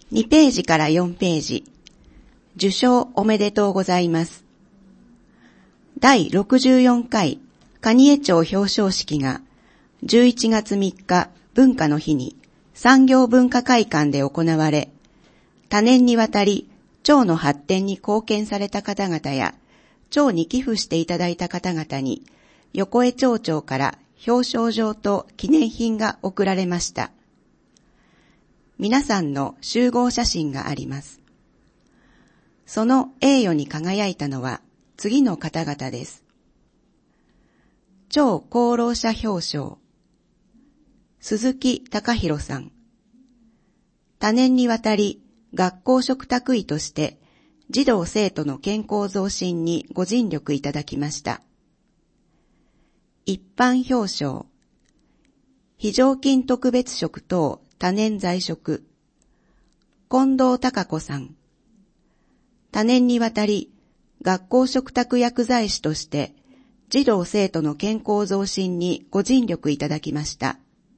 2ページから4ページ。受賞おめでとうございます。第64回蟹江町表彰式が11月3日文化の日に産業文化会館で行われ、多年にわたり町の発展に貢献された方々や町に寄付していただいた方々に横江町長から表彰状と記念品が贈られました。皆さんの集合写真があります。その栄誉に輝いたのは次の方々です。町功労者表彰、鈴木隆弘さん。多年にわたり学校嘱託医として児童生徒の健康増進にご尽力いただきました。一般表彰、非常勤特別職等多年在職、近藤孝子さん。多年にわたり学校嘱託薬剤師として児童生徒の健康増進にご尽力いただきました。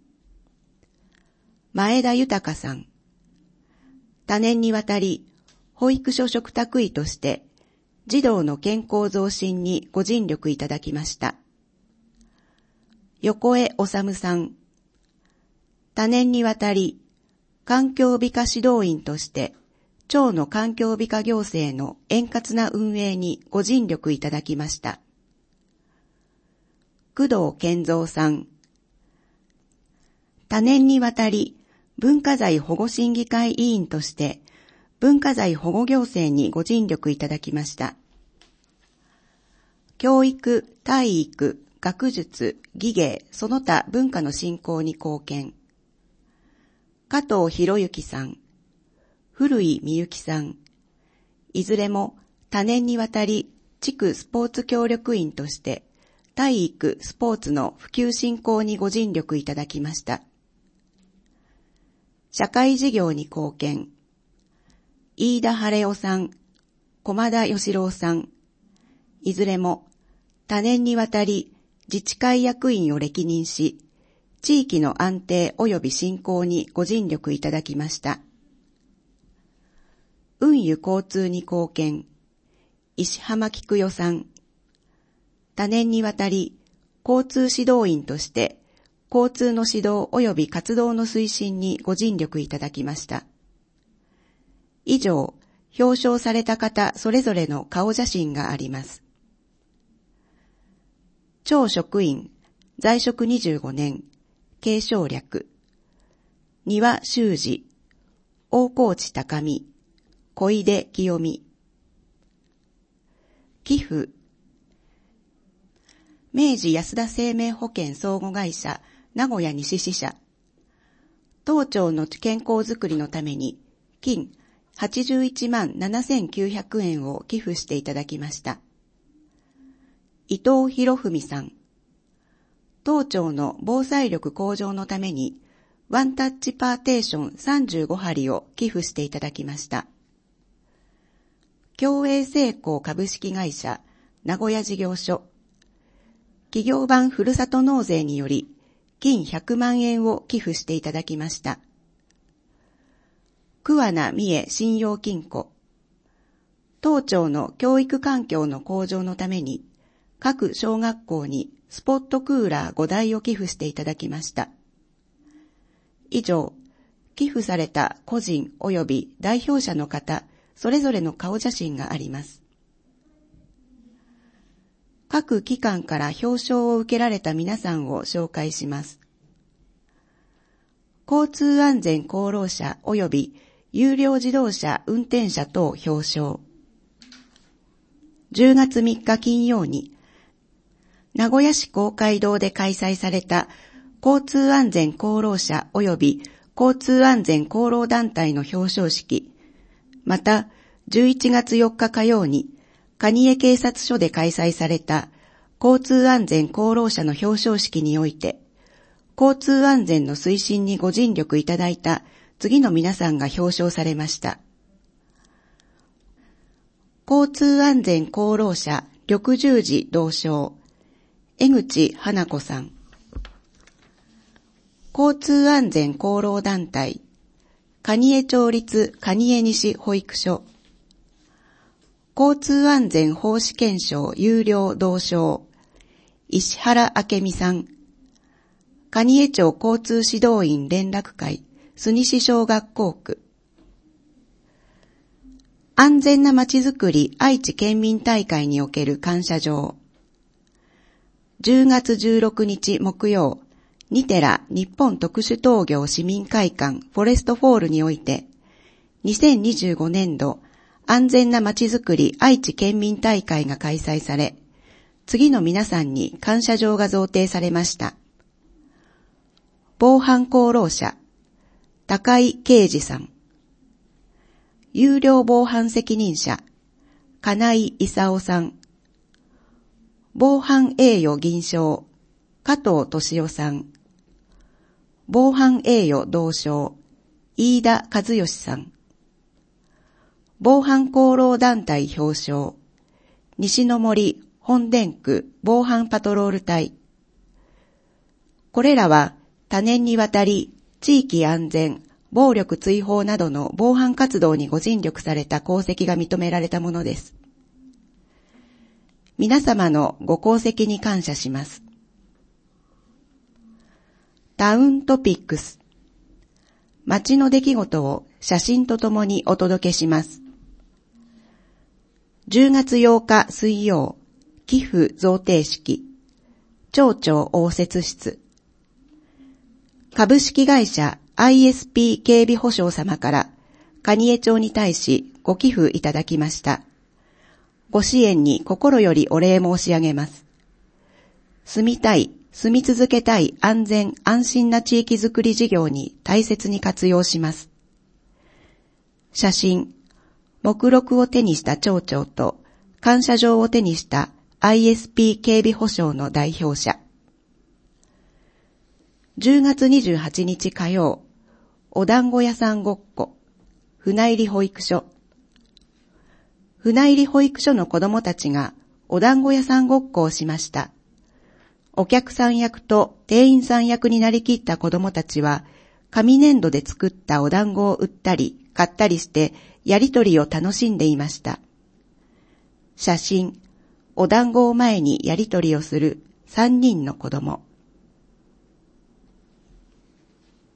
前田豊さん。多年にわたり保育所嘱託医として児童の健康増進にご尽力いただきました。横江治さん。多年にわたり環境美化指導員として町の環境美化行政の円滑な運営にご尽力いただきました。工藤健三さん。多年にわたり文化財保護審議会委員として文化財保護行政にご尽力いただきました。教育、体育、学術、技芸、その他文化の振興に貢献。加藤博之さん、古井美幸さん。いずれも多年にわたり地区スポーツ協力員として体育、スポーツの普及振興にご尽力いただきました。社会事業に貢献。飯田晴夫さん、駒田義郎さん。いずれも多年にわたり自治会役員を歴任し、地域の安定及び振興にご尽力いただきました。運輸交通に貢献。石浜菊代さん。多年にわたり交通指導員として交通の指導及び活動の推進にご尽力いただきました。以上、表彰された方それぞれの顔写真があります。町職員、在職25年、継承略。丹羽修二、大河内高見、小出清美。寄付。明治安田生命保険相互会社名古屋西支社。当町の健康づくりのために金81万7900円を寄付していただきました。伊藤博文さん。当町の防災力向上のためにワンタッチパーテーション35針を寄付していただきました。共栄成功株式会社名古屋事業所。企業版ふるさと納税により金100万円を寄付していただきました。桑名三重信用金庫。当町の教育環境の向上のために各小学校にスポットクーラー5台を寄付していただきました。以上、寄付された個人及び代表者の方、それぞれの顔写真があります。各機関から表彰を受けられた皆さんを紹介します。交通安全功労者及び有料自動車運転者等表彰。10月3日金曜に、名古屋市公会堂で開催された交通安全功労者及び交通安全功労団体の表彰式、また11月4日火曜に蟹江警察署で開催された交通安全功労者の表彰式において、交通安全の推進にご尽力いただいた次の皆さんが表彰されました。交通安全功労者緑十字銅賞、江口花子さん。交通安全功労団体蟹江町立蟹江西保育所、交通安全奉仕検証有料同賞、石原明美さん、蟹江町交通指導員連絡会、須西小学校区、安全なまちづくり愛知県民大会における感謝状、10月16日木曜、ニテラ日本特殊陶業市民会館フォレストフォールにおいて、2025年度安全なまちづくり愛知県民大会が開催され、次の皆さんに感謝状が贈呈されました。防犯功労者、高井啓二さん。有料防犯責任者、金井勲さん。防犯栄誉銀賞、加藤俊夫さん。防犯栄誉銅賞、飯田和義さん。防犯功労団体表彰、西の森本田区防犯パトロール隊。これらは多年にわたり地域安全、暴力追放などの防犯活動にご尽力された功績が認められたものです。皆様のご功績に感謝します。タウントピックス。街の出来事を写真とともにお届けします。10月8日水曜、寄付贈呈式、町長応接室。株式会社 ISP 警備保障様から蟹江町に対しご寄付いただきました。ご支援に心よりお礼申し上げます。住みたい、住み続けたい安全安心な地域づくり事業に大切に活用します。写真、目録を手にした町長と感謝状を手にした ISP 警備保障の代表者。10月28日火曜、お団子屋さんごっこ、船入保育所。船入保育所の子どもたちがお団子屋さんごっこをしました。お客さん役と店員さん役になりきった子どもたちは、紙粘土で作ったお団子を売ったり買ったりしてやりとりを楽しんでいました。写真、お団子を前にやりとりをする3人の子ども。